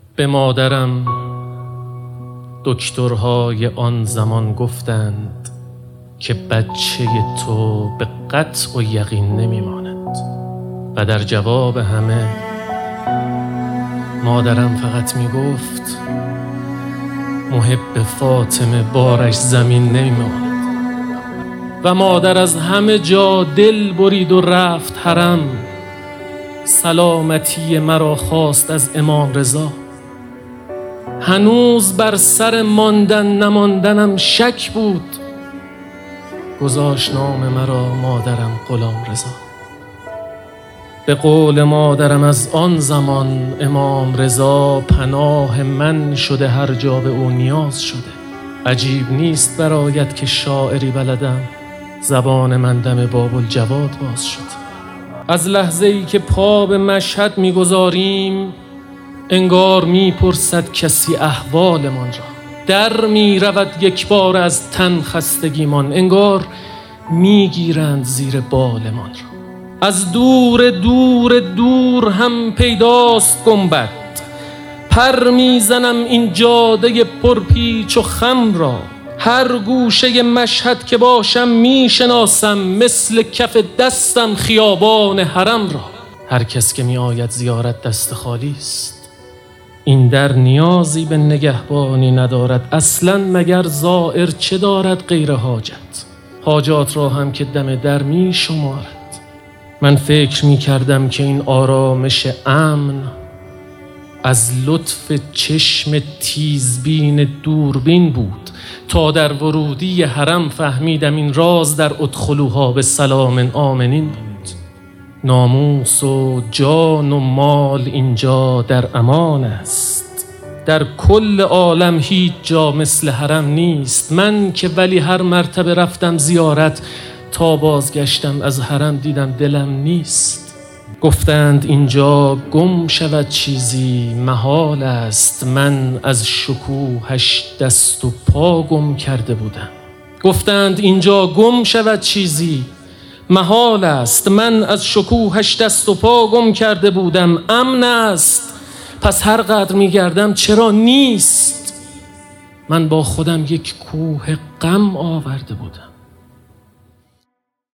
به مادرم دکترهای آن زمان گفتند که بچه تو به قطع و یقین نمیماند و در جواب همه مادرم فقط میگفت محب فاطمه بارش زمین نمیماند. و مادر از همه جا دل برید و رفت حرم. سلامتی مرا خواست از امام رضا. هنوز بر سر ماندن نماندنم شک بود. گذاشت نام مرا مادرم غلام رضا. به قول مادرم از آن زمان امام رضا پناه من شده، هر جا به او نیاز شده. عجیب نیست برایت که شاعری بلدم، زبان من دم باب الجواد باز شد. از لحظه‌ای که پا به مشهد می‌گذاریم انگار می‌پرسد کسی احوالمان را. در می‌رود یک بار از تن خستگیمان، انگار می‌گیرند زیر بالمان را. از دور دور دور هم پیداست گنبد، پر میزنم این جاده پرپیچ و خم را. هر گوشه مشهد که باشم میشناسم، مثل کف دستم خیابان حرم را. هر کس که می آید زیارت دست خالی است. این در نیازی به نگهبانی ندارد. اصلا مگر زائر چه دارد غیر حاجت؟ حاجات را هم که دم در می شمارد. من فکر می کردم که این آرامش امن از لطف چشم تیزبین دوربین بود، تا در ورودی حرم فهمیدم این راز در ادخلوها به سلام آمنین بود. ناموس و جان و مال اینجا در امان است. در کل عالم هیچ جا مثل حرم نیست. من که ولی هر مرتبه رفتم زیارت، تا بازگشتم از حرم دیدم دلم نیست. گفتند اینجا گم شود چیزی محال است. من از شکوهش دست و پا گم کرده بودم. گفتند اینجا گم شود چیزی محال است. من از شکوهش دست و پا گم کرده بودم. امن است پس هر قدر میگردم چرا نیست؟ من با خودم یک کوه غم آورده بودم.